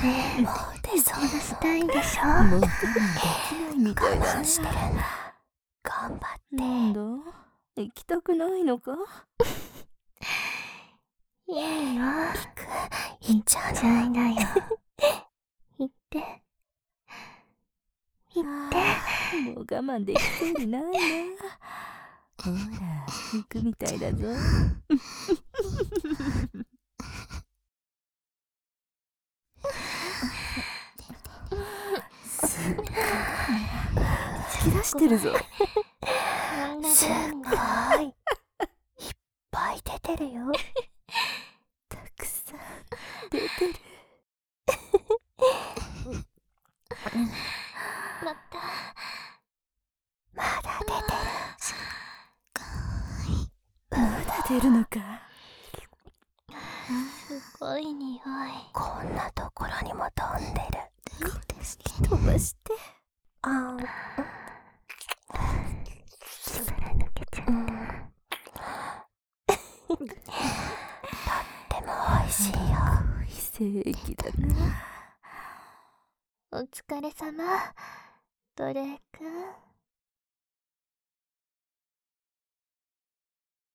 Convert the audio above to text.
もう出そうしたいんでしょ。 もう我慢できないみたいだね。 してるんだ。頑張って。 なんだ、行きたくないのか。 いいよ。行っちゃいなよ。行って。行って。 もう我慢できそうにないな。ほら、行くみたいだぞ。すっごい突き出してるぞ。 すっごい。いっぱい出てるよ。 たくさん出てる。 まだ出てる。 まだ出るのか。 すごい匂い。こんなところにも飛んでる。 飛ばして。 あー、すら抜けちゃった。とっても美味しいよ。 精液だな。 お疲れ様、ドレー君。